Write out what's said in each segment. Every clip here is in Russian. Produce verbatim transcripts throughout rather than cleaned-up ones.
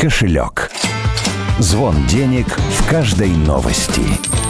кошелек. Звон денег в каждой новости.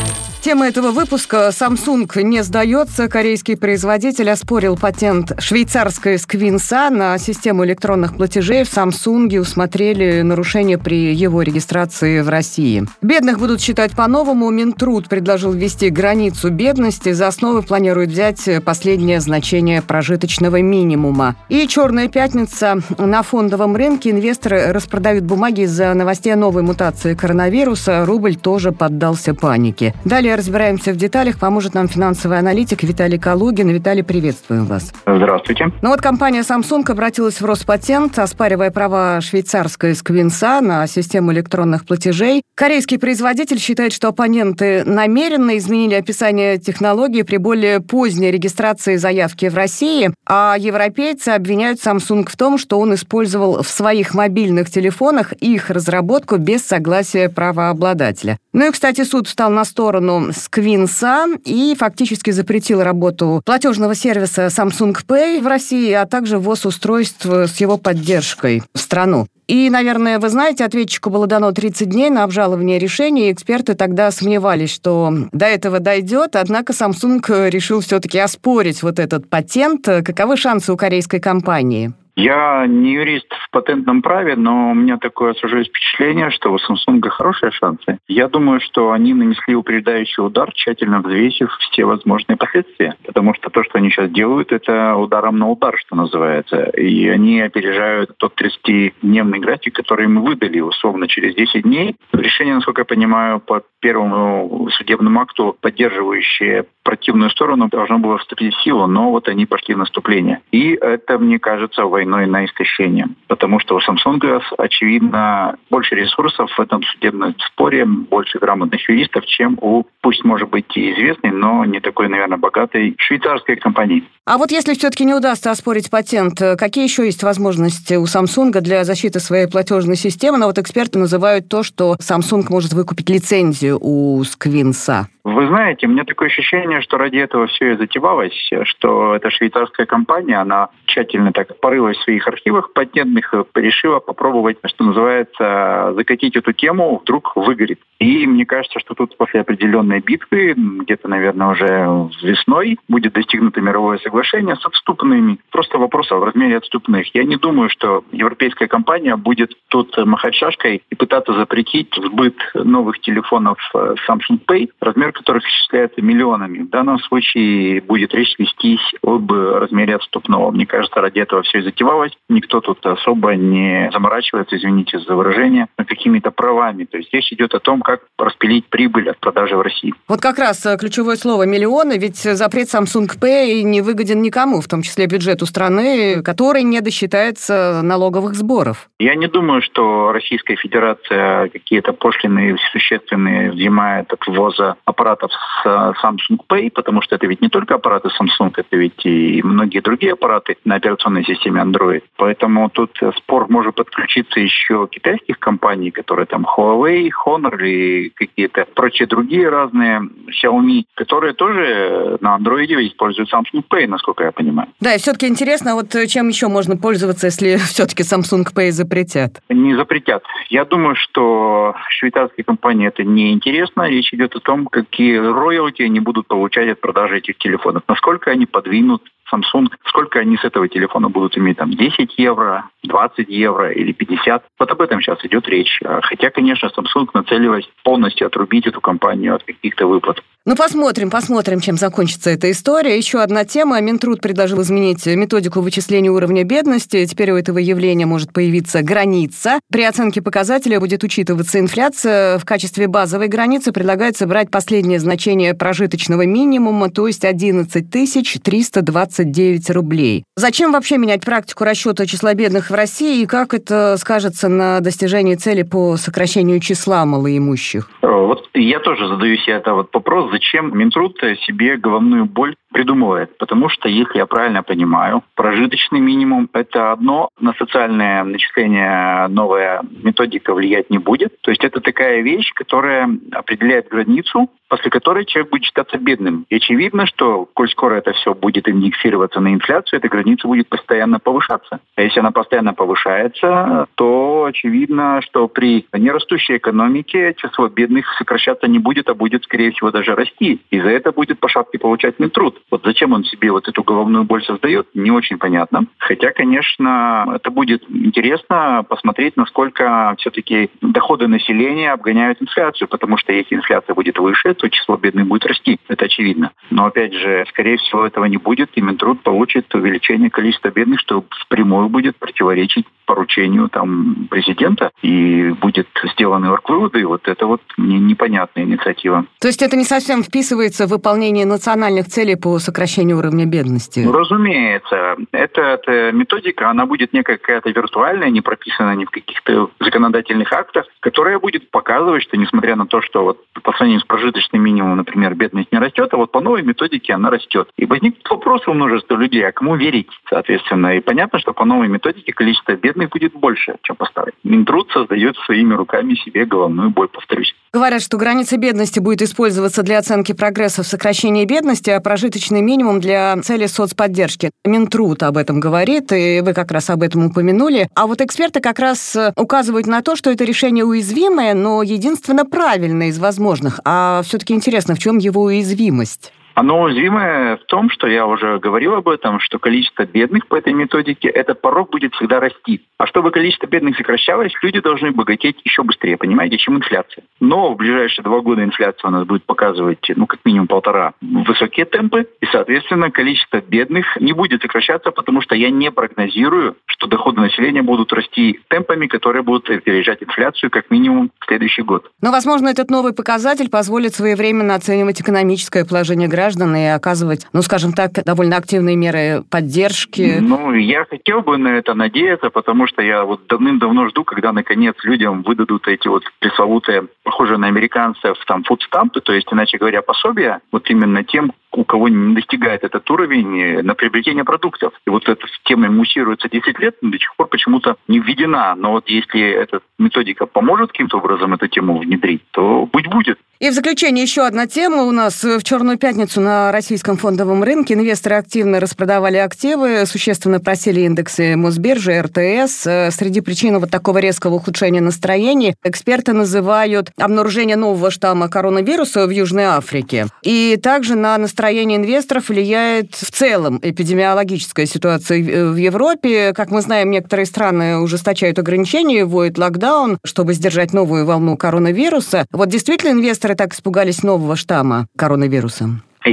Тема этого выпуска: Samsung не сдается. Корейский производитель оспорил патент швейцарской Сквинса на систему электронных платежей. В Samsung усмотрели нарушение при его регистрации в России. Бедных будут считать по-новому. Минтруд предложил ввести границу бедности. За основу планирует взять последнее значение прожиточного минимума. И «Черная пятница». На фондовом рынке инвесторы распродают бумаги из-за новостей о новой мутации коронавируса. Рубль тоже поддался панике. Далее разбираемся в деталях. Поможет нам финансовый аналитик Виталий Калугин. Виталий, приветствуем вас. Здравствуйте. Ну вот компания Samsung обратилась в Роспатент, оспаривая права швейцарской Сквинса на систему электронных платежей. Корейский производитель считает, что оппоненты намеренно изменили описание технологии при более поздней регистрации заявки в России, а европейцы обвиняют Samsung в том, что он использовал в своих мобильных телефонах их разработку без согласия правообладателя. Ну и, кстати, суд встал на сторону Сквинса и фактически запретил работу платежного сервиса Samsung Pay в России, а также ввоз устройств с его поддержкой в страну. И, наверное, вы знаете, ответчику было дано тридцать дней на обжалование решения, и эксперты тогда сомневались, что до этого дойдет, однако Samsung решил все-таки оспорить вот этот патент. Каковы шансы у корейской компании? Я не юрист в патентном праве, но у меня такое сложилось впечатление, что у Samsung хорошие шансы. Я думаю, что они нанесли упреждающий удар, тщательно взвесив все возможные последствия. Потому что то, что они сейчас делают, это ударом на удар, что называется. И они опережают тот тридцатидневный график, который им выдали условно через десять дней. Решение, насколько я понимаю, по первому судебному акту, поддерживающее противную сторону, должно было вступить в силу, но вот они пошли в наступление. И это, мне кажется, войной на истощение. Потому что у Samsung, очевидно, больше ресурсов в этом судебном споре, больше грамотных юристов, чем у, пусть может быть и известной, но не такой, наверное, богатой швейцарской компании. А вот если все-таки не удастся оспорить патент, какие еще есть возможности у Samsung для защиты своей платежной системы? Но вот эксперты называют то, что Samsung может выкупить лицензию у Сквинса. Вы знаете, у меня такое ощущение, что ради этого все и затевалось, что эта швейцарская компания, она тщательно так порылась в своих архивах патентных, решила попробовать, что называется, закатить эту тему, вдруг выгорит. И мне кажется, что тут после определенной битвы, где-то, наверное, уже весной, будет достигнуто мировое соглашение с отступными. Просто вопрос о размере отступных. Я не думаю, что европейская компания будет тут махать шашкой и пытаться запретить сбыт новых телефонов Samsung Pay, размер которых исчисляется миллионами. В данном случае будет речь вестись об размере отступного. Мне кажется, ради этого все и затевалось. Никто тут особо не заморачивается, извините за выражение, какими-то правами. То есть речь идет о том, как распилить прибыль от продажи в России. Вот как раз ключевое слово «миллионы», ведь запрет Samsung Pay не выгоден никому, в том числе бюджету страны, который не досчитается налоговых сборов. Я не думаю, что Российская Федерация какие-то пошлины существенные взимает от ввоза аппаратов с Samsung Pay, потому что это ведь не только аппараты Samsung, это ведь и многие другие аппараты на операционной системе Android. Поэтому тут спор может подключиться еще китайских компаний, которые там Huawei, Honor и какие-то прочие другие разные, Xiaomi, которые тоже на Android используют Samsung Pay, насколько я понимаю. Да, и все-таки интересно, вот чем еще можно пользоваться, если все-таки Samsung Pay запретят? Не запретят. Я думаю, что швейцарской компании это не интересно. Речь идет о том, какие роялти они будут получать от продажи этих телефонов. Насколько они подвинут Samsung, сколько они с этого телефона будут иметь, там, десять евро, двадцать евро или пятьдесят. Вот об этом сейчас идет речь. Хотя, конечно, Samsung нацелилась полностью отрубить эту компанию от каких-то выплат. Ну, посмотрим, посмотрим, чем закончится эта история. Еще одна тема. Минтруд предложил изменить методику вычисления уровня бедности. Теперь у этого явления может появиться граница. При оценке показателя будет учитываться инфляция. В качестве базовой границы предлагается брать последнее значение прожиточного минимума, то есть одиннадцать тысяч триста двадцать девять рублей. Зачем вообще менять практику расчета числа бедных в России, и как это скажется на достижении цели по сокращению числа малоимущих? Вот я тоже задаю себе этот вот вопрос, зачем Минтруд себе головную боль придумывает. Потому что, если я правильно понимаю, прожиточный минимум – это одно, на социальное начисление новая методика влиять не будет. То есть это такая вещь, которая определяет границу, после которой человек будет считаться бедным. И очевидно, что, коль скоро это все будет индексироваться на инфляцию, эта граница будет постоянно повышаться. А если она постоянно повышается, то очевидно, что при нерастущей экономике число бедных сокращаться не будет, а будет, скорее всего, даже расти. И за это будет по шапке получать Минтруд. Вот зачем он себе вот эту головную боль создает, не очень понятно. Хотя, конечно, это будет интересно посмотреть, насколько все-таки доходы населения обгоняют инфляцию, потому что если инфляция будет выше, то число бедных будет расти. Это очевидно. Но, опять же, скорее всего, этого не будет, и Минтруд получит увеличение количества бедных, что впрямую будет противоречить поручению там президента, и будет сделаны оргвыводы, и вот это вот непонятная инициатива. То есть это не совсем вписывается в выполнение национальных целей по сокращению уровня бедности? Ну, разумеется. Эта, эта методика, она будет некая какая-то виртуальная, не прописана ни в каких-то законодательных актах, которая будет показывать, что несмотря на то, что вот по сравнению с прожиточным минимумом, например, бедность не растет, а вот по новой методике она растет. И возникнет вопрос у множества людей, а кому верить, соответственно. И понятно, что по новой методике количество бедных будет больше, чем по старой. Минтруд создает своими руками себе головную боль, повторюсь. Говорят, что граница бедности будет использоваться для оценки прогресса в сокращении бедности, а прожиточный минимум для цели соцподдержки. Минтруд об этом говорит, и вы как раз об этом упомянули. А вот эксперты как раз указывают на то, что это решение уязвимое, но единственно правильное из возможных. А все-таки интересно, в чем его уязвимость? Оно уязвимое в том, что я уже говорил об этом, что количество бедных по этой методике, этот порог будет всегда расти. А чтобы количество бедных сокращалось, люди должны богатеть еще быстрее, понимаете, чем инфляция. Но в ближайшие два года инфляция у нас будет показывать, ну, как минимум полтора, высокие темпы, и, соответственно, количество бедных не будет сокращаться, потому что я не прогнозирую, что доходы населения будут расти темпами, которые будут опережать инфляцию как минимум в следующий год. Но, возможно, этот новый показатель позволит своевременно оценивать экономическое положение граждан и оказывать, ну, скажем так, довольно активные меры поддержки. Ну, я хотел бы на это надеяться, потому что я вот давным-давно жду, когда, наконец, людям выдадут эти вот пресловутые, похожие на американцев, там, фудстампы, то есть, иначе говоря, пособия, вот именно тем, у кого не достигает этот уровень на приобретение продуктов. И вот эта тема муссируется десять лет, но до сих пор почему-то не введена. Но вот если эта методика поможет каким-то образом эту тему внедрить, то будь будет. И в заключение еще одна тема. У нас в Черную пятницу на российском фондовом рынке инвесторы активно распродавали активы, существенно просели индексы Мосбиржи, эр тэ эс. Среди причин вот такого резкого ухудшения настроений эксперты называют обнаружение нового штамма коронавируса в Южной Африке. И также на настроение инвесторов влияет в целом эпидемиологическая ситуация в Европе. Как мы знаем, некоторые страны ужесточают ограничения, вводят локдаун, чтобы сдержать новую волну коронавируса. Вот действительно инвесторы так испугались нового штамма коронавируса?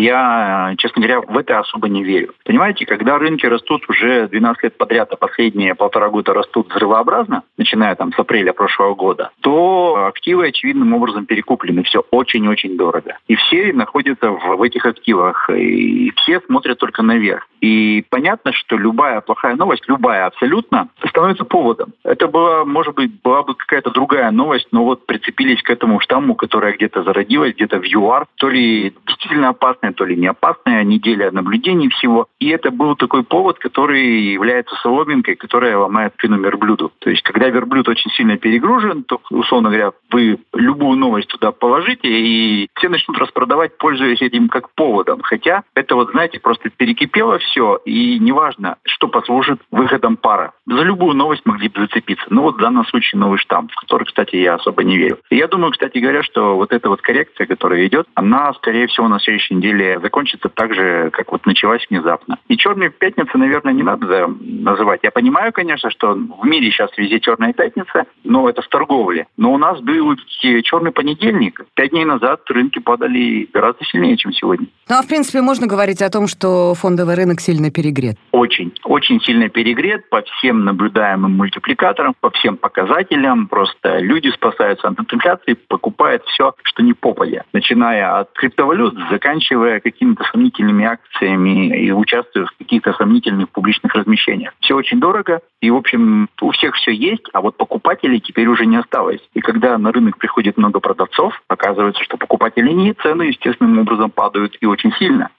Я, честно говоря, в это особо не верю. Понимаете, когда рынки растут уже двенадцать лет подряд, а последние полтора года растут взрывообразно, начиная там с апреля прошлого года, то активы очевидным образом перекуплены. Все очень-очень дорого. И все находятся в, в этих активах. И все смотрят только наверх. И понятно, что любая плохая новость, любая абсолютно, становится поводом. Это была, может быть, была бы какая-то другая новость, но вот прицепились к этому штамму, которая где-то зародилась, где-то в ЮАР, то ли действительно опасная, то ли не опасная, неделя наблюдений всего. И это был такой повод, который является соломинкой, которая ломает спину верблюду. То есть, когда верблюд очень сильно перегружен, то, условно говоря, вы любую новость туда положите, и все начнут распродавать, пользуясь этим как поводом. Хотя это вот, знаете, просто перекипело все, и неважно, что послужит выходом пара. За любую новость могли бы зацепиться. Ну вот в данном случае новый штамм, в который, кстати, я особо не верю. И я думаю, кстати говоря, что вот эта вот коррекция, которая идет, она, скорее всего, на следующей неделе закончится так же, как вот началась внезапно. И черные пятницы, наверное, не надо называть. Я понимаю, конечно, что в мире сейчас везде черная пятница, но это в торговле. Но у нас был черный понедельник. Пять дней назад рынки падали гораздо сильнее, чем сегодня. Ну, а в принципе, можно говорить о том, что фондовый рынок сильно перегрет? Очень, очень сильно перегрет по всем наблюдаемым мультипликаторам, по всем показателям. Просто люди спасаются от инфляции, покупают все, что не попадя. Начиная от криптовалют, заканчивая какими-то сомнительными акциями и участвуя в каких-то сомнительных публичных размещениях. Все очень дорого, и, в общем, у всех все есть, а вот покупателей теперь уже не осталось. И когда на рынок приходит много продавцов, оказывается, что покупателей нет, цены естественным образом падают и очень сильно.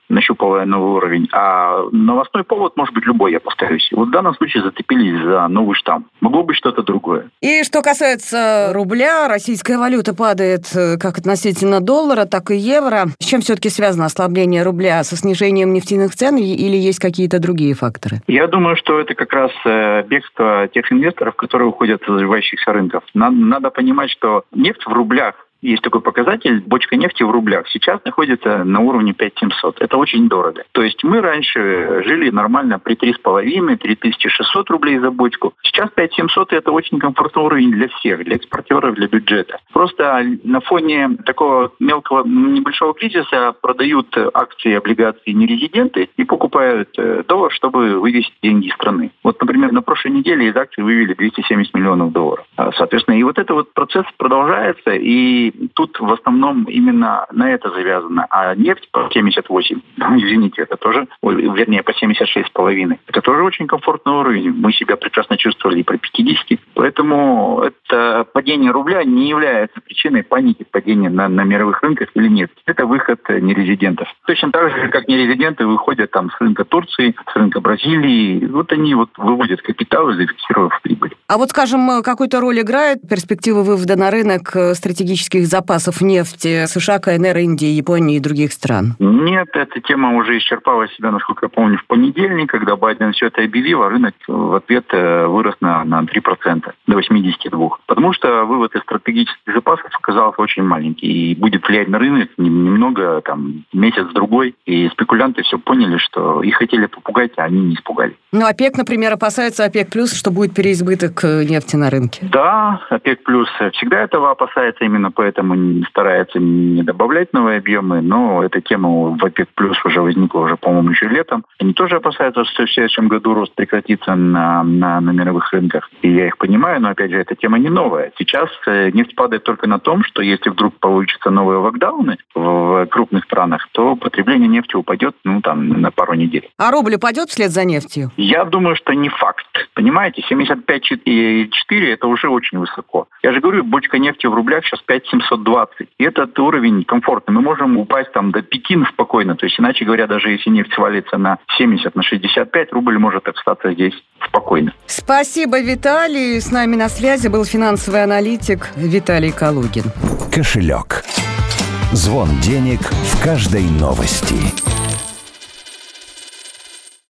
нащупывая новый уровень. А новостной повод может быть любой, я повторюсь. Вот в данном случае зацепились за новый штамм. Могло быть что-то другое. И что касается рубля, российская валюта падает как относительно доллара, так и евро. С чем все-таки связано ослабление рубля? Со снижением нефтяных цен или есть какие-то другие факторы? Я думаю, что это как раз бегство тех инвесторов, которые уходят с развивающихся рынков. Надо, надо понимать, что нефть в рублях, есть такой показатель, бочка нефти в рублях сейчас находится на уровне пять тысяч семьсот. Это очень дорого. То есть мы раньше жили нормально при три с половиной - три тысячи шестьсот рублей за бочку. Сейчас пять тысяч семьсот это очень комфортный уровень для всех, для экспортеров, для бюджета. Просто на фоне такого мелкого, небольшого кризиса продают акции и облигации нерезиденты и покупают доллар, чтобы вывести деньги из страны. Вот, например, на прошлой неделе из акций вывели двести семьдесят миллионов долларов. Соответственно, и вот этот вот процесс продолжается, и тут в основном именно на это завязано. А нефть по семьдесят восемь, ну, извините, это тоже, вернее, по семьдесят шесть с половиной. Это тоже очень комфортный уровень. Мы себя прекрасно чувствовали и при пятидесяти. Поэтому это падение рубля не является причиной паники падения на, на мировых рынках или нет. Это выход нерезидентов. Точно так же, как нерезиденты выходят там с рынка Турции, с рынка Бразилии. Вот они вот выводят капитал, зафиксировав прибыль. А вот, скажем, какую-то роль играет перспектива вывода на рынок стратегических запасов нефти США, КНР, Индии, Японии и других стран? Нет, эта тема уже исчерпала себя, насколько я помню, в понедельник, когда Байден все это объявил, а рынок в ответ вырос на, на три процента, до восемьдесят два. Потому что вывод из стратегических запасов оказался очень маленький и будет влиять на рынок немного, там, месяц-другой. И спекулянты все поняли, что их хотели попугать, а они не испугали. Ну, ОПЕК, например, опасается ОПЕК+, что будет переизбыток нефти на рынке. Да, ОПЕК+, всегда этого опасается, именно поэтому старается не добавлять новые объемы, но эта тема в ОПЕК+ уже возникла, уже, по-моему, еще летом. Они тоже опасаются, что в следующем году рост прекратится на, на, на мировых рынках. И я их понимаю, но, опять же, эта тема не новая. Сейчас нефть падает только на том, что если вдруг получится новые локдауны в крупных странах, то потребление нефти упадет, ну, там, на пару недель. А рубль упадет вслед за нефтью? Я думаю, что не факт. Понимаете, семьдесят пять целых четыре это уже очень высоко. Я же говорю, бочка нефти в рублях сейчас пять тысяч семьсот двадцать. И этот уровень комфортный. Мы можем упасть там до пяти спокойно. То есть, иначе говоря, даже если нефть свалится на семьдесят, на шестьдесят пять, рубль может остаться здесь спокойно. Спасибо, Виталий. С нами на связи был финансовый аналитик Виталий Калугин. Кошелек. Звон денег в каждой новости.